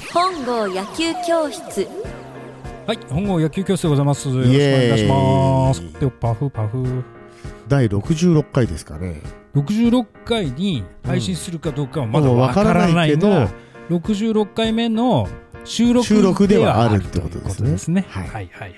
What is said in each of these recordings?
本郷野球教室。 はい、本郷野球教室でございます。よろしくお願いします。でパフパフ第66回ですかね。 66回に配信するかどうかはまだわからないけど、66回目の収録ではあるってことですね。はいはいはいはい。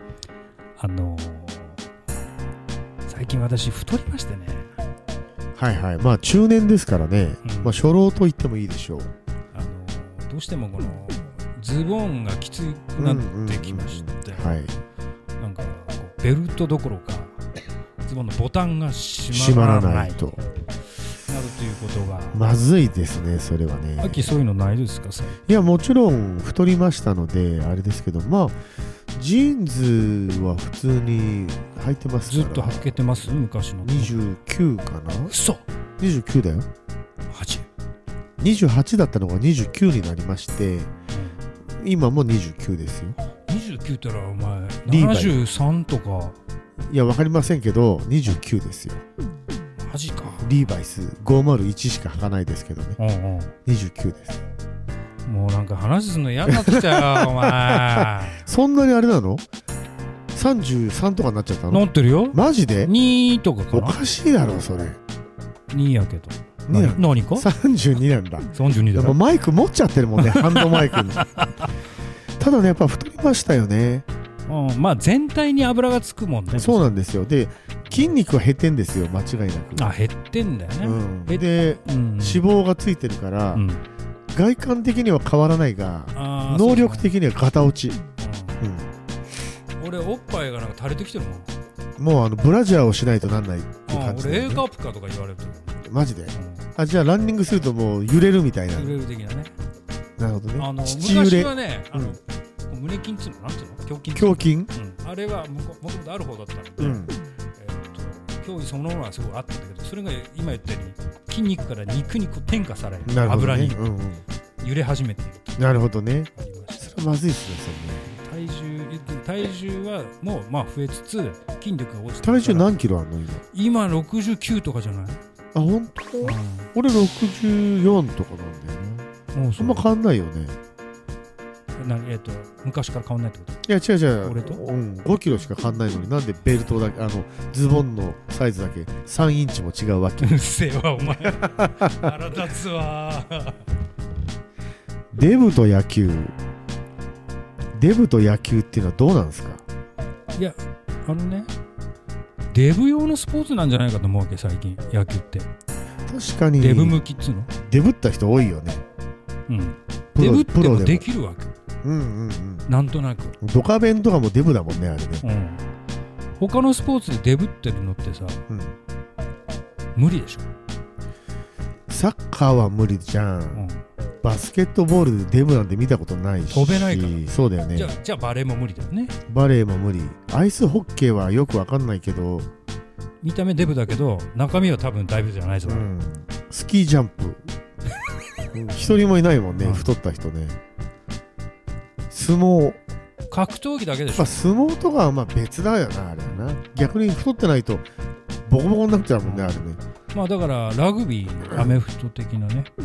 最近私太りましてね。はいはい。まあ中年ですからね。まあ初老と言ってもいいでしょう。 どうしてもこのズボンがきつくなってきまして、はい、なんかこうベルトどころかズボンのボタンが閉まらないとなるということがまずいですね。それはね。 秋そういうのないですか？ いやもちろん太りましたのであれですけど、まあジーンズは普通に履いてますから。 ずっと履けてます？昔の 29かな。 嘘。 29だよ。28だったのが29になりまして、今も29ですよ。 29って言ったらお前73とか。 いや分かりませんけど29ですよ。 マジか。 リーバイス501しか履かないですけどね。29です。 もうなんか話すの嫌になってきたよお前。 そんなにあれなの？33とかになっちゃったの？ なってるよ。 マジで 2とかかな。 おかしいだろそれ。 2やけど何か 32なんだ。 32だ。 でもマイク持っちゃってるもんね。ハンドマイクに。ただねやっぱ太りましたよね。 まあ全体に油がつくもんね。 そうなんですよ。で筋肉は減ってんですよ間違いなく。 減ってんだよね。 で、脂肪がついてるから、外観的には変わらないが能力的にはガタ落ち。 俺おっぱいがなんか垂れてきてるもん。もうブラジャーをしないとなんないって感じ、ね。 俺 A カップかとか言われると。 マジで、じゃあランニングするともう揺れるみたいな。 揺れる的なね。 なるほどね。 昔はね胸筋っていうのなんていうの？ 胸筋、 あれはもともとある方だったので、競技そのものはすごいあったんだけど、それが今言ったように筋肉から肉に転化される、油に揺れ始めている。 なるほどね。それまずいですね。 体重はもうまあ増えつつ筋力が落ちてる。体重何キロあるの今69とかじゃない？ あ、本当？俺64とかなんだよね。もうそんな変わんないよね。 昔から変わんないってこと？ いや違う。 俺と 5キロしか変わんないのになんでベルトだけズボンのサイズだけ3インチも違うわけ。 うっせえわお前。腹立つわ。 デブと野球っていうのはどうなんですか？ いやデブ用のスポーツなんじゃないかと思うわけ最近野球って。 確かにデブ向きっつうの？ デブった人多いよね。 デブってもできるわけ。なんとなくドカベンとかもデブだもんねあれね。 他のスポーツでデブってるのってさ、無理でしょ。 サッカーは無理じゃん。バスケットボールでデブなんて見たことないし。 飛べないから。 そうだよね。 じゃあバレーも無理だよね。 バレーも無理。アイスホッケーはよくわかんないけど、 見た目デブだけど中身は多分大ブじゃないぞ。 スキージャンプ一人もいないもんね。太った人ね。相撲、 格闘技だけでしょ。 相撲とかはまあ別だよなあれな。逆に太ってないとボコボコになっちゃうもんねあれね。 まあだからラグビーアメフト的なね。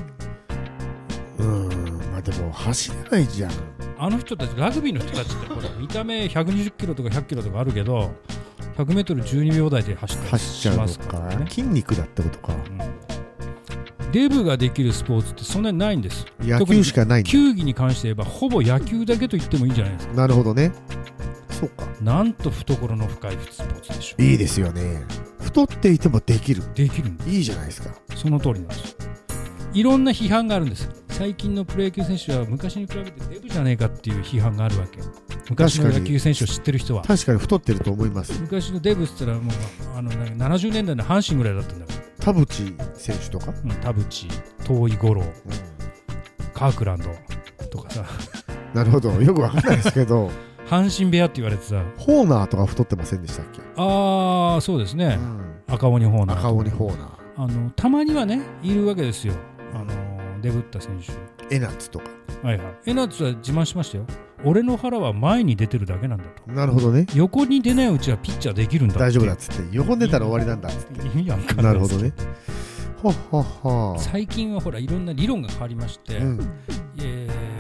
まあでも走れないじゃん。 あの人たちラグビーの人たちってほら見た目120キロとか100キロとかあるけど100メートル12秒台で走ったりしますからね。 筋肉だってことか。 デブができるスポーツってそんなにないんです。 野球しかないんだ。 球技に関して言えばほぼ野球だけと言ってもいいんじゃないですか。 なるほどね。そうか。 なんと懐の深いスポーツでしょう。 いいですよね。太っていてもできる。 いいじゃないですか。 その通りなんです。いろんな批判があるんです。最近のプロ野球選手は昔に比べてデブじゃねえかっていう批判があるわけ。昔の野球選手を知ってる人は確かに太ってると思います。 昔のデブって言ったらもう70年代の阪神ぐらいだったんだから。 田淵選手とか、 田淵、遠井五郎、カークランドとかさ。 なるほど、よくわかんないですけど阪神部屋って言われてさ。 ホーナーとか太ってませんでしたっけ？ ああそうですね、赤鬼ホーナー。たまにはねいるわけですよ。デブった選手。 江夏とか。 江夏は自慢しましたよ。俺の腹は前に出てるだけなんだと。 なるほどね。 横に出ないうちはピッチャーできるんだって。 大丈夫だっつって。横に出たら終わりなんだっつって。 意味わかんない。 なるほどね。 最近はほらいろんな理論が変わりまして、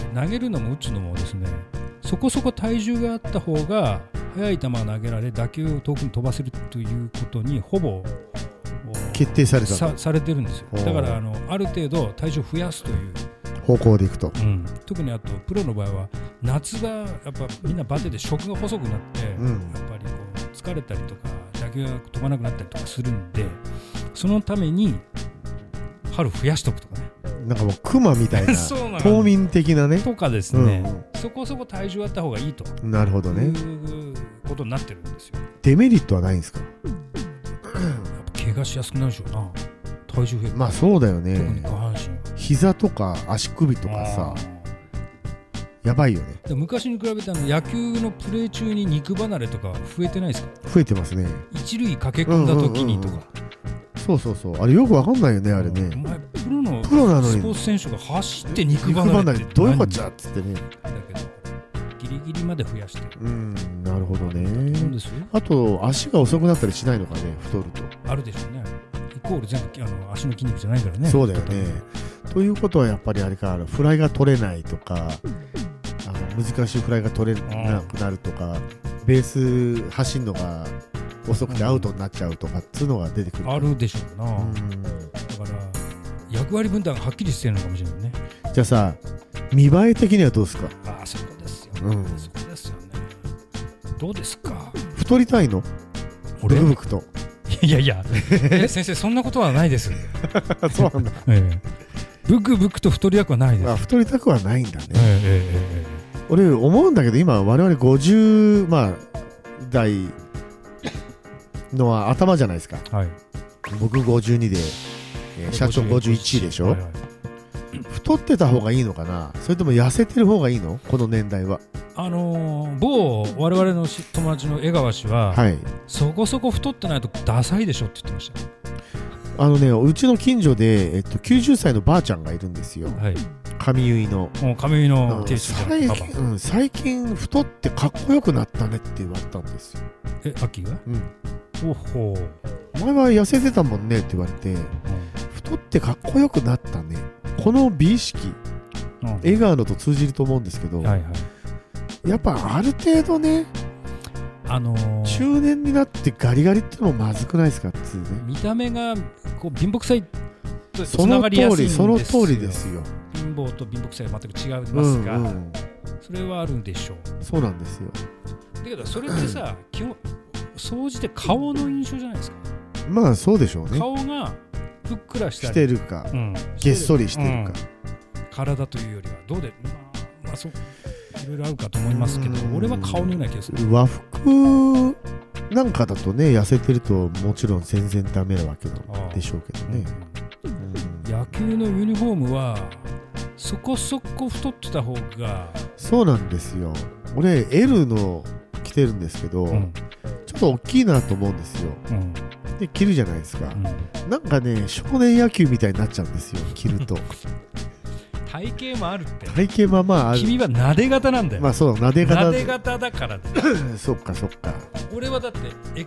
投げるのも打つのもですね、そこそこ体重があった方が速い球を投げられ打球を遠くに飛ばせるということにほぼ決定されたされてるんですよ。だからある程度体重を増やすという方向でいくと、 特にあとプロの場合は夏場やっぱみんなバテで食が細くなって、やっぱりこう疲れたりとか打球が飛ばなくなったりとかするんで、そのために春増やしとくとかね、 なんかもうクマみたいな冬眠的なねとかですね、そこそこ体重あった方がいいと。 なるほどね。 いうことになってるんですよ。 デメリットはないんですか？ 怪我しやすくなるでしょうな、体重増える。 まあそうだよね。 特に下半身、 膝とか足首とかさ、やばいよね。 昔に比べて野球のプレー中に肉離れとか増えてないですか？ 増えてますね。 一塁駆け込んだ時にとか、 そうそうそう、あれよくわかんないよね、あれね。 お前プロなのにスポーツ選手が走って肉離れってどういうこっちゃっつってね。だけどギリギリまで増やしてる。 なるほどね。あと足が遅くなったりしないのかね、太ると。 あるでしょうね。イコール全部足の筋肉じゃないからね。 そうだよね。ということはやっぱりあれか、フライが取れないとか、難しいフライが取れなくなるとか、ベース走るのが遅くてアウトになっちゃうとかっていうのが出てくる。 あるでしょうな。だから役割分担がはっきりしてるのかもしれないね。 じゃあさ、見栄え的にはどうですか？ そこですよ。そこですよね。どうですか？太りたいの？俺ブクと。 いやいや、先生そんなことはないです。 そうなんだ。 ブクブクと太りたくはないです。 太りたくはないんだね。俺思うんだけど、今我々50代のは頭じゃないですか。僕52で、社長51でしょ。太ってた方がいいのかな、それとも痩せてる方がいいの、この年代は。 某我々の友達の江川氏は、そこそこ太ってないとダサいでしょって言ってました。 うちの近所で、90歳のばあちゃんがいるんですよ。髪結いの亭主最近太ってかっこよくなったねって言われたんですよ。 秋が？おほ前は痩せてたもんねって言われて、太ってかっこよくなったね。この美意識、江川のと通じると思うんですけど、やっぱある程度ね、中年になってガリガリってのもまずくないですかってね。 見た目がこう貧乏くさいとつながりやすいんですよ。 その通りですよ。 貧乏と貧乏くさいは全く違いますが、それはあるんでしょう。 そうなんですよ。 だけどそれってさ、基本総じて顔の印象じゃないですか。 まあそうでしょうね。 顔がふっくらしたりしてるか、げっそりしてるか、 体というよりはどうで、そういろいろあるかと思いますけど、俺は顔のような気がする。 和服なんかだとね、痩せてるともちろん全然ダメなわけなんでしょうけどね。 野球のユニフォームはそこそこ太ってた方が。 そうなんですよ。俺 L の着てるんですけど、ちょっと大きいなと思うんですよ。で着るじゃないですか。なんかね、少年野球みたいになっちゃうんですよ、着ると。 体型もあるって。 体型はある。 君はなで型なんだよ。 そう、なで型だからね。 そっかそっか。 俺はだって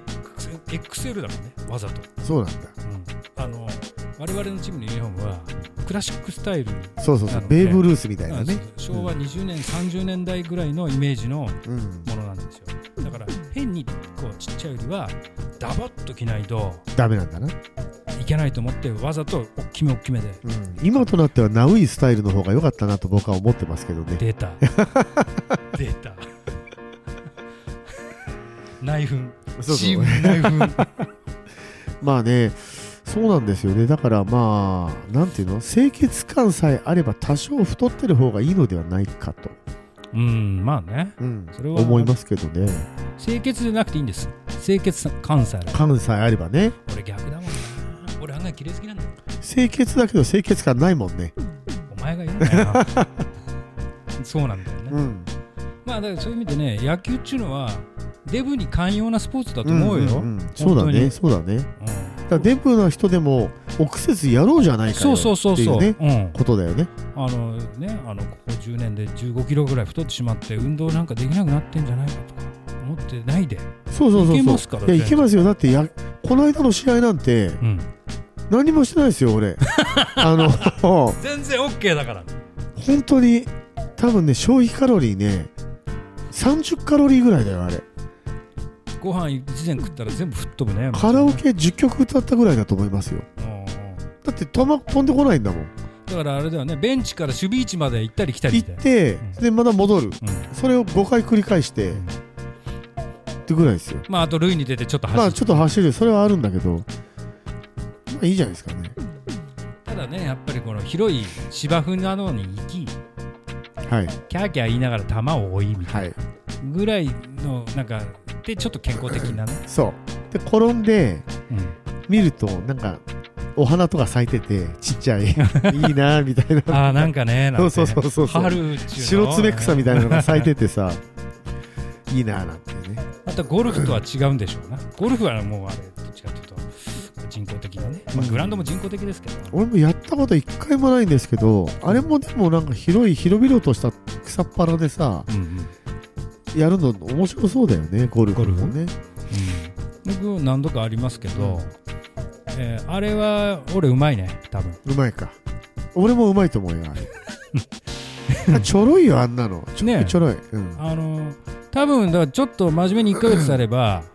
XL だもんね、わざと。 そうなんだ。 我々のチームのユニフォームはクラシックスタイル。 そうベーブ・ルースみたいなね。 昭和20年、30年代ぐらいのイメージのものなんですよ。だから変にこうちっちゃいよりはダボっと着ないとダメなんだな。 いけないと思ってわざと大きめで、 今となってはナウイスタイルの方が良かったなと僕は思ってますけどね。 出た内紛、チーム内紛。 まあね、そうなんですよね。だからなんていうの、清潔感さえあれば多少太ってる方がいいのではないかと。 まあね、それは思いますけどね。 清潔じゃなくていいんです。清潔感さえあればね。 俺逆だもんな。俺案外綺麗好きなんだよ。 清潔だけど清潔感ないもんね。 お前が言うんだよ。そうなんだよね。だからそういう意味でね、野球っていうのはデブに寛容なスポーツだと思うよ。 そうだね。だからデブな人でも臆せずやろうじゃないかよっていうね、ことだよね。ここ10年で15キロぐらい太ってしまって運動なんかできなくなってんじゃないかとか思ってないで。そういけますからね。いけますよ。だってこの間の試合なんて何もしてないですよ俺。全然 OK だから。 本当に多分ね消費カロリーね30カロリーぐらいだよあれ。 ご飯1膳食ったら全部吹っ飛ぶね。 カラオケ10曲歌ったぐらいだと思いますよ。だって飛んでこないんだもん。 だからあれだよね、ベンチから守備位置まで行ったり来たり行って、でまた戻る、それを5回繰り返して、ってぐらいですよ。 まああと塁に出てちょっと走る、 まあちょっと走る、それはあるんだけど、まあいいじゃないですかね。 ただね、やっぱりこの広い芝生などに行き、 はい、 キャーキャー言いながら球を追いみたいなぐらいのなんかでちょっと健康的なね。 そうで転んで、見るとなんかお花とか咲いててちっちゃいいいなみたいな。 あ、なんかね、 そう春白爪草みたいなのが咲いててさいいななんてね。 またゴルフとは違うんでしょうな。ゴルフはもうあれどっちかというと人工的なね、まあ、グラウンドも人工的ですけど、 俺もやったこと一回もないんですけど、あれもでもなんか広々とした草っぱらでさ、やるの面白そうだよね、ゴルフもね。 僕何度かありますけど、あれは俺うまいね、多分。 うまいか。俺もうまいと思うよあれ。ちょろいよあんなの。ちょろい。 多分だからちょっと真面目に1ヶ月あれば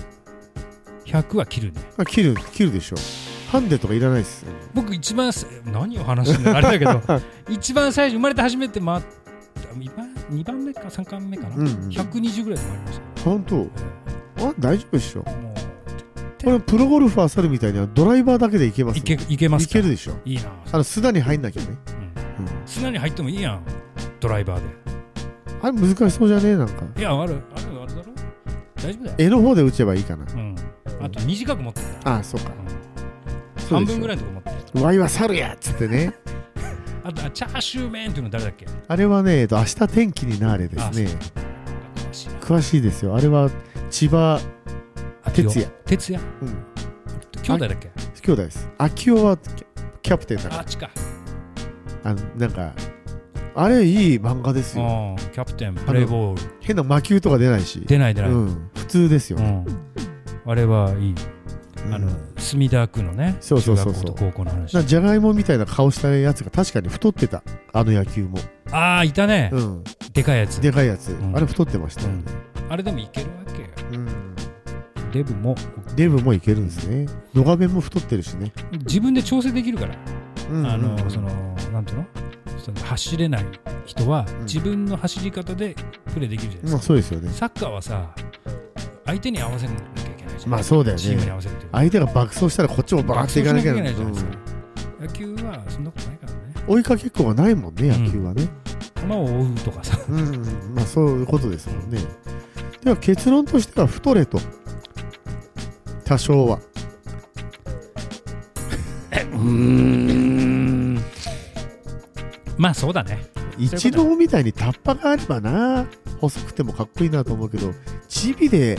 100は切るね。 切るでしょ。ハンデとかいらないです。 僕一番何を話してんのあれだけど一番最初生まれて初めて2番目か3番目かな、120ぐらいで回りました。 本当？大丈夫でしょ。これプロゴルファー猿みたいにはドライバーだけでいけます。いけますか。 いけるでしょ。 いいな。 砂に入んなきゃね。 砂に入ってもいいやん、ドライバーで。 あれ難しそうじゃねえなんか。 いや、あれだろ、大丈夫だよ。 絵の方で打てばいいかな。 あと短く持ってる。 あ、そうか。 半分ぐらいのとこ持ってる。 ワイは猿やっつってね。 あとチャーシュー麺っていうの誰だっけ。 あれはね、明日天気になれですね。詳しいですよ。あれは千葉哲也。 兄弟だっけ。 兄弟です。秋夫はキャプテンだから。 あっちか。 なんかあれいい漫画ですよ。 キャプテンプレイボール。 変な魔球とか出ないし。 出ない。 普通ですよ。 あれはいい。墨田区のね。 そう。 中学校と高校の話。 じゃがいもみたいな顔したやつが確かに太ってた。あの野球も。 ああ、いたね。でかいやつ。 あれ太ってましたよね。 あれでもいけるわけ。デブもいけるんですね。野賀弁も太ってるしね。 自分で調整できるから。なんていうの、走れない人は自分の走り方でプレーできるじゃないですか。 そうですよね。 サッカーはさ、相手に合わせなきゃいけないじゃん。 まあそうだよね。 チームに合わせるという。 相手が爆走したらこっちもバーっていかなきゃいけないじゃないですか。 野球はそんなことないからね。 追いかけっこがないもんね、野球はね。 球を追うとかさ。 まあそういうことですもんね。では結論としては太れと。多少は。 まあそうだね。 一郎みたいにタッパがあればな、細くてもかっこいいなと思うけど、チビで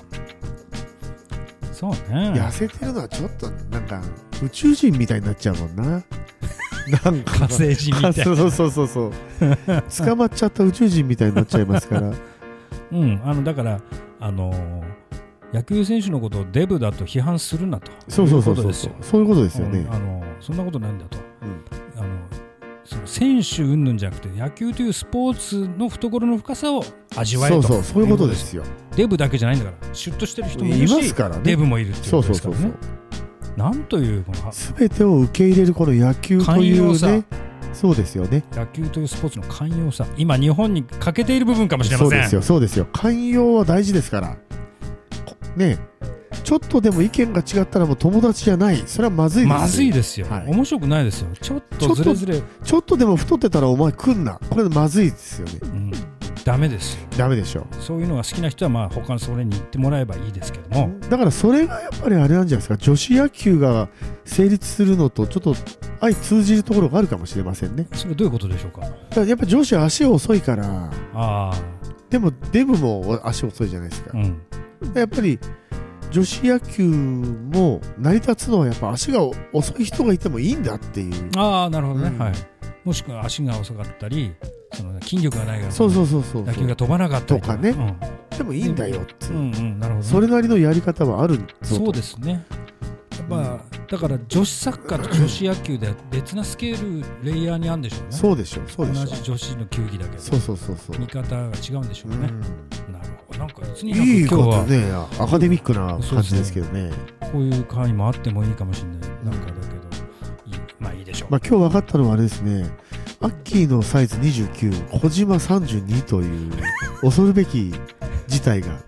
そうね、 痩せてるのはちょっとなんか宇宙人みたいになっちゃうもんな。なんか火星人みたいな。 そう捕まっちゃった宇宙人みたいになっちゃいますから。 だから野球選手のことをデブだと批判するなと。 そういうことですよね。 そんなことないんだと。その選手云々じゃなくて野球というスポーツの懐の深さを味わえと。 そういうことですよ。 デブだけじゃないんだから、シュッとしてる人もいるし、 いますからね、 デブもいるっていうことですからね。なんという全てを受け入れるこの野球というね。そうですよね。 野球というスポーツの寛容さ、今日本に欠けている部分かもしれません。 そうですよ。寛容は大事ですからね。ちょっとでも意見が違ったらもう友達じゃない。それはまずいですよ。 まずいですよ。面白くないですよ。ちょっとずれずれ。 ちょっとでも太ってたらお前来んな。これまずいですよね。 ダメですよ。 ダメでしょ。 そういうのが好きな人はまあ他のそれに行ってもらえばいいですけども。 だからそれがやっぱりあれなんじゃないですか。女子野球が成立するのとちょっと相通じるところがあるかもしれませんね。 それどういうことでしょうか。だからやっぱ女子は足遅いから。でもデブも足遅いじゃないですか。やっぱり女子野球も成り立つのはやっぱ足が遅い人がいてもいいんだっていう。 なるほどね。もしくは足が遅かったり、筋力がないからそう野球が飛ばなかったりとかね。でもいいんだよって。 なるほど。 それなりのやり方はある。 そうですね。やっまあ、だから女子サッカーと女子野球では別なスケールレイヤーにあるんでしょうね。 そうでしょう、そうでしょう。 同じ女子の球技だけど、 そう見方が違うんでしょうね。なるほど。なんか別にいい今日はね、アカデミックな感じですけどね。 こういう会もあってもいいかもしれない。なんかだけど、まあいいでしょう。 まあ今日分かったのはあれですね。アッキーのサイズ29、小島32という恐るべき事態が。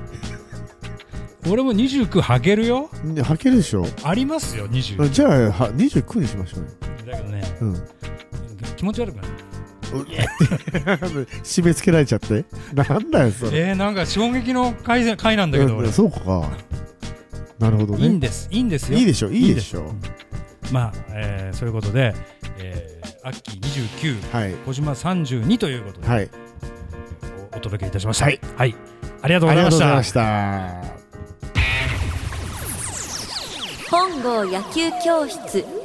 俺も29履けるよ。 履けるでしょ。 ありますよ、29。 じゃあ29にしましょうよ。 だけどね、気持ち悪くない？ 締め付けられちゃって。なんだよそれ。 なんか衝撃の回なんだけど、俺。 そうか。なるほどね。 いいんですよ。いいでしょ。まあ、そういうことで、アッキー29、小島32ということで、お届けいたしました。はい。ありがとうございました。 本郷野球教室。